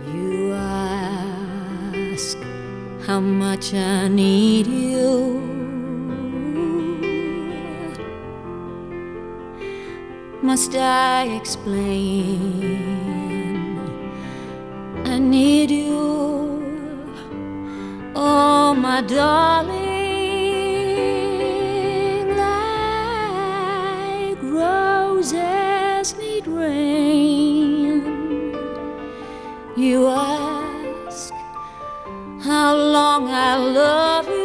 You ask how much I need you. Must I explain? I need you, oh my darling, like roses need rain. You ask how long I'll love you.